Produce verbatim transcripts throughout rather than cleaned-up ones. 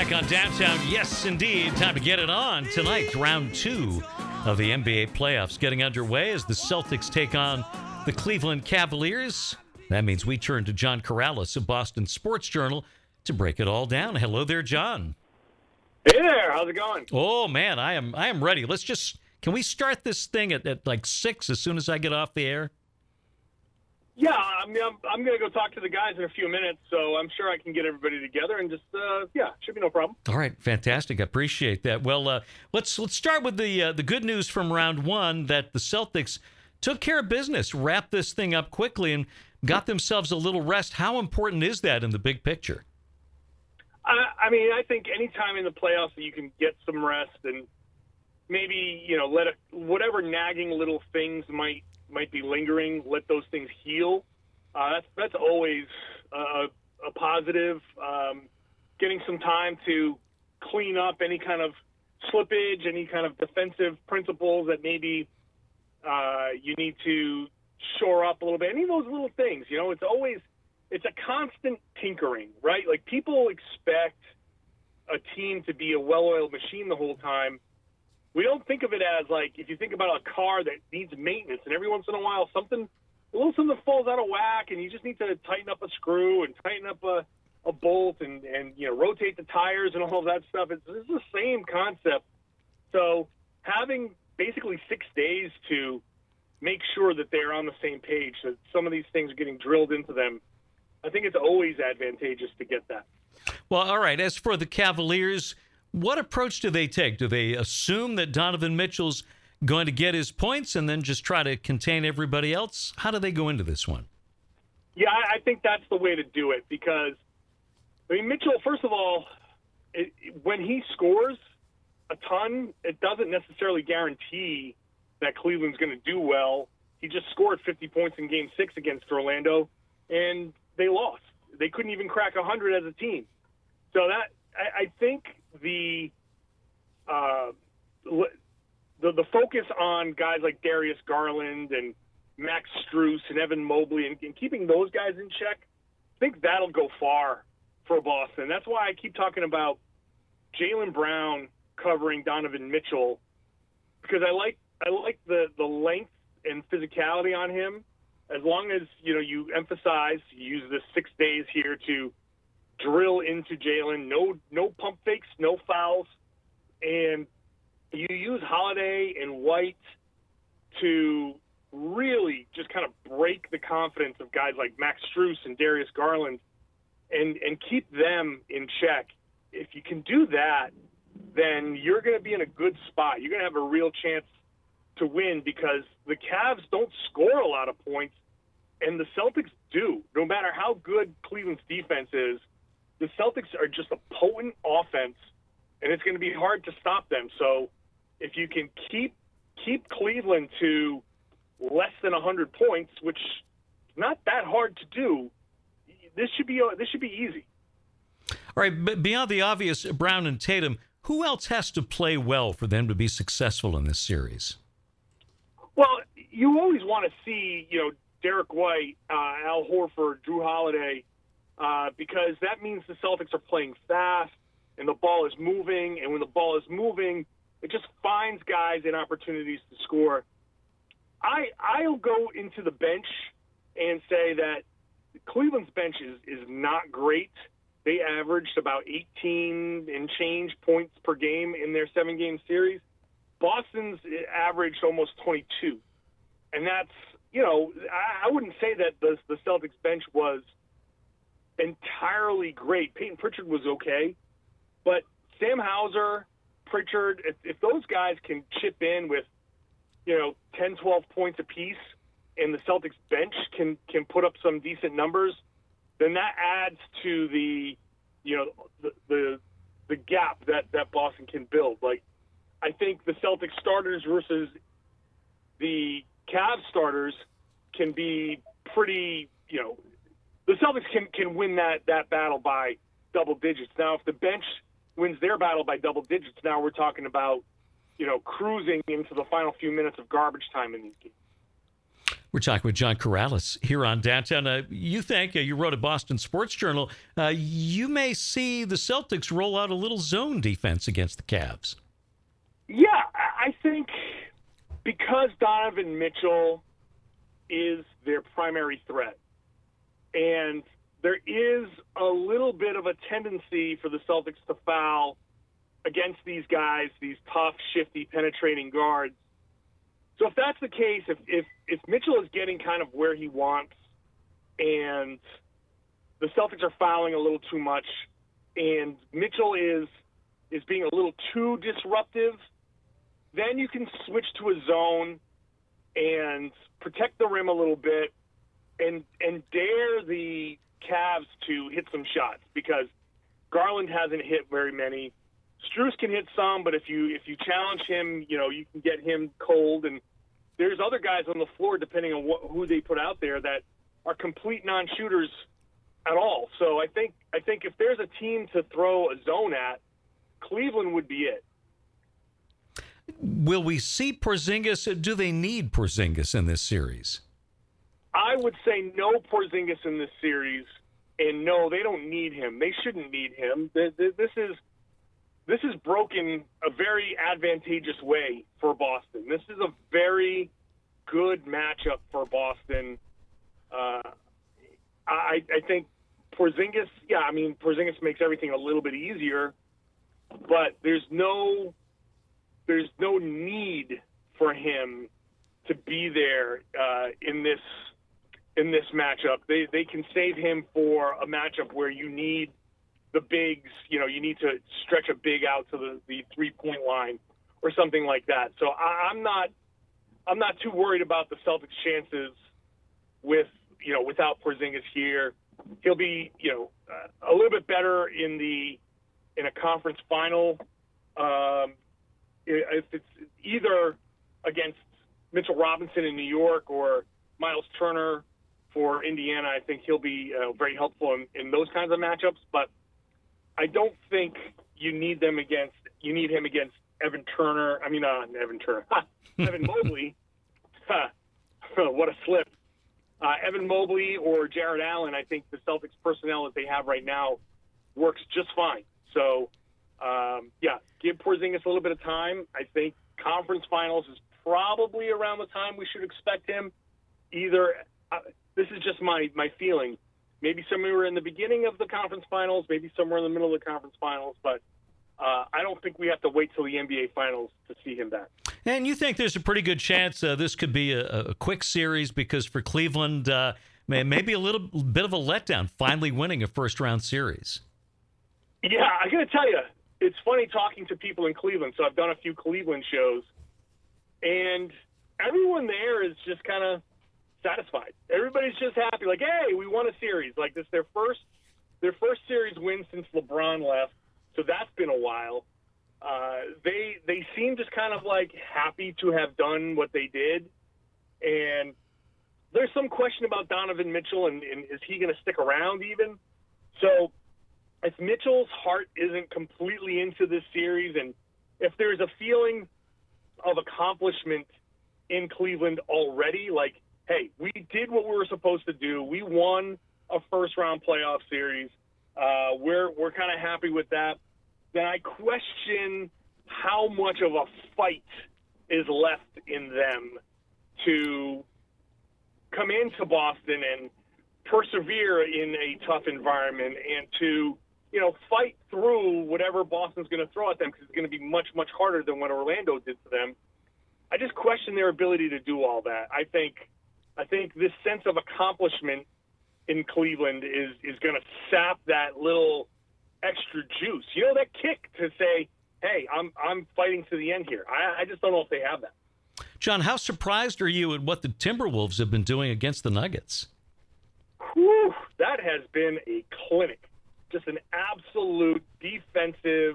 Back on Downtown, yes, indeed. Time to get it on. Tonight, round two of the N B A playoffs getting underway as the Celtics take on the Cleveland Cavaliers. That means we turn to John Corrales of Boston Sports Journal to break it all down. Hello there, John. Hey there. How's it going? Oh, man, I am I am ready. Let's just, can we start this thing at, at like six as soon as I get off the air? Yeah, I mean, I'm, I'm going to go talk to the guys in a few minutes, so I'm sure I can get everybody together and just, uh, yeah, should be no problem. All right, fantastic. I appreciate that. Well, uh, let's let's start with the uh, the good news from round one that the Celtics took care of business, wrapped this thing up quickly, and got themselves a little rest. How important is that in the big picture? I, I mean, I think anytime in the playoffs that you can get some rest and maybe, you know, let it, whatever nagging little things might might be lingering, let those things heal. Uh, that's that's always uh, a positive. Um, getting some time to clean up any kind of slippage, any kind of defensive principles that maybe uh, you need to shore up a little bit. Any of those little things, you know, it's always it's a constant tinkering, right? Like people expect a team to be a well-oiled machine the whole time. We don't think of it as like if you think about a car that needs maintenance and every once in a while something, a little something falls out of whack and you just need to tighten up a screw and tighten up a, a bolt and, and, you know, rotate the tires and all of that stuff. It's, it's the same concept. So having basically six days to make sure that they're on the same page, that some of these things are getting drilled into them, I think it's always advantageous to get that. Well, all right. As for the Cavaliers, what approach do they take? Do they assume that Donovan Mitchell's going to get his points and then just try to contain everybody else? How do they go into this one? Yeah, I think that's the way to do it because, I mean, Mitchell, first of all, it, when he scores a ton, it doesn't necessarily guarantee that Cleveland's going to do well. He just scored fifty points in Game six against Orlando, and they lost. They couldn't even crack one hundred as a team. So that I, I think the, uh, the the focus on guys like Darius Garland and Max Strus and Evan Mobley and, and keeping those guys in check, I think that'll go far for Boston. That's why I keep talking about Jaylen Brown covering Donovan Mitchell because I like I like the, the length and physicality on him. As long as, you know, you emphasize, you use the six days here to drill into Jaylen, no no pump fakes, no fouls, and you use Holiday and White to really just kind of break the confidence of guys like Max Strus and Darius Garland and, and keep them in check. If you can do that, then you're going to be in a good spot. You're going to have a real chance to win because the Cavs don't score a lot of points, and the Celtics do. No matter how good Cleveland's defense is, the Celtics are just a potent offense, and it's going to be hard to stop them. So if you can keep keep Cleveland to less than one hundred points, which is not that hard to do, this should be this should be easy. All right, but beyond the obvious, Brown and Tatum, who else has to play well for them to be successful in this series? Well, you always want to see, you know, Derek White, uh, Al Horford, Drew Holiday, uh, because that means the Celtics are playing fast and the ball is moving. And when the ball is moving, it just finds guys in opportunities to score. I, I'll go into the bench and say that Cleveland's bench is, is not great. They averaged about eighteen and change points per game in their seven-game series. Boston's averaged almost twenty-two. And that's, you know, I, I wouldn't say that the, the Celtics bench was entirely great. Peyton Pritchard was okay. But Sam Hauser, Pritchard, if, if those guys can chip in with, you know, ten, twelve points apiece, and the Celtics bench can, can put up some decent numbers, then that adds to the, you know, the the, the gap that, that Boston can build. Like, I think the Celtics starters versus the Cavs starters can be pretty, you know, the Celtics can, can win that, that battle by double digits. Now, if the bench wins their battle by double digits, now we're talking about, you know, cruising into the final few minutes of garbage time in these games. We're talking with John Corrales here on Downtown. Uh, you think, uh, you wrote a Boston Sports Journal, uh, you may see the Celtics roll out a little zone defense against the Cavs. Yeah, I think because Donovan Mitchell is their primary threat, and there is a little bit of a tendency for the Celtics to foul against these guys, these tough, shifty, penetrating guards. So if that's the case, if, if, if Mitchell is getting kind of where he wants and the Celtics are fouling a little too much and Mitchell is is being a little too disruptive, then you can switch to a zone and protect the rim a little bit and and dare the Cavs to hit some shots, because Garland hasn't hit very many. Strus can hit some, but if you if you challenge him, you know, you can get him cold. And there's other guys on the floor, depending on what, who they put out there, that are complete non-shooters at all. So I think I think if there's a team to throw a zone at, Cleveland would be it. Will we see Porzingis? Do they need Porzingis in this series? I would say no Porzingis in this series, and no, they don't need him. They shouldn't need him. This is this is broken a very advantageous way for Boston. This is a very good matchup for Boston. Uh, I, I think Porzingis, yeah, I mean, Porzingis makes everything a little bit easier, but there's no there's no need for him to be there uh, in this in this matchup. They they can save him for a matchup where you need the bigs, you know, you need to stretch a big out to the, the three-point line or something like that. So I, I'm not I'm not too worried about the Celtics' chances with, you know, without Porzingis here. He'll be, you know, uh, a little bit better in the in a conference final. Um, if it's either against Mitchell Robinson in New York or Miles Turner for Indiana, I think he'll be uh, very helpful in, in those kinds of matchups. But I don't think you need them against you need him against Evan Turner. I mean, uh, Evan Turner, Evan Mobley. What a slip. Uh, Evan Mobley or Jared Allen. I think the Celtics personnel that they have right now works just fine. So, um, yeah, give Porzingis a little bit of time. I think conference finals is probably around the time we should expect him. Either uh, this is just my my feeling. Maybe somewhere in the beginning of the conference finals, maybe somewhere in the middle of the conference finals, but uh, I don't think we have to wait till the N B A finals to see him back. And you think there's a pretty good chance uh, this could be a, a quick series, because for Cleveland, uh, maybe a little bit of a letdown, finally winning a first-round series. Yeah, I got to tell you, it's funny talking to people in Cleveland. So I've done a few Cleveland shows, and everyone there is just kind of satisfied. Everybody's just happy, like, hey, we won a series. Like, this their first their first series win since LeBron left, so that's been a while. Uh, they they seem just kind of like happy to have done what they did, and there's some question about Donovan Mitchell and, and is he going to stick around even? So if Mitchell's heart isn't completely into this series, and if there's a feeling of accomplishment in Cleveland already, like, hey, we did what we were supposed to do. We won a first-round playoff series. Uh, we're we're kind of happy with that. Then I question how much of a fight is left in them to come into Boston and persevere in a tough environment and to, you know, fight through whatever Boston's going to throw at them, because it's going to be much, much harder than what Orlando did to them. I just question their ability to do all that. I think I think this sense of accomplishment in Cleveland is, is going to sap that little extra juice. You know, that kick to say, hey, I'm I'm fighting to the end here. I, I just don't know if they have that. John, how surprised are you at what the Timberwolves have been doing against the Nuggets? Whew, that has been a clinic. Just an absolute defensive,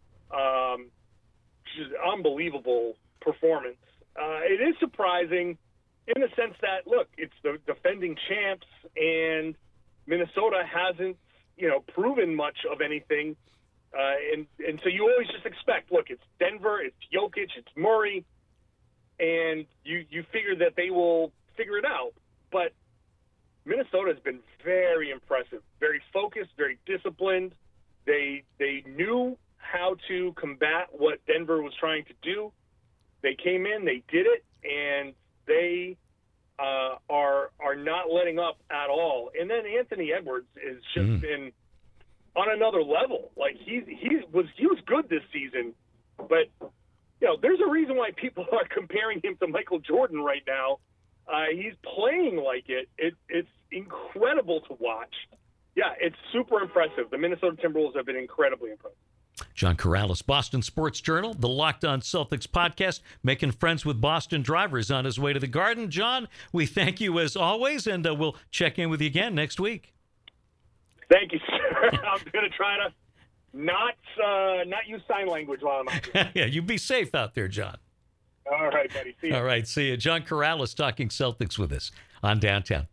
um, just unbelievable performance. Uh, it is surprising in the sense that, look, it's the defending champs, and Minnesota hasn't, you know, proven much of anything. Uh, and, and so you always just expect, look, it's Denver, it's Jokic, it's Murray, and you, you figure that they will figure it out. But Minnesota has been very impressive, very focused, very disciplined. They they knew how to combat what Denver was trying to do. They came in, they did it, and they uh, are are not letting up at all. And then Anthony Edwards has just mm. been on another level. Like he's he was he was good this season, but you know there's a reason why people are comparing him to Michael Jordan right now. Uh, he's playing like it. it. It's incredible to watch. Yeah, it's super impressive. The Minnesota Timberwolves have been incredibly impressive. John Corrales, Boston Sports Journal, the Locked On Celtics podcast, making friends with Boston drivers on his way to the Garden. John, we thank you as always, and uh, we'll check in with you again next week. Thank you, sir. I'm going to try to not uh, not use sign language while I'm out here. Yeah, you be safe out there, John. All right, buddy. See you. All right, see you. John Corrales talking Celtics with us on Downtown.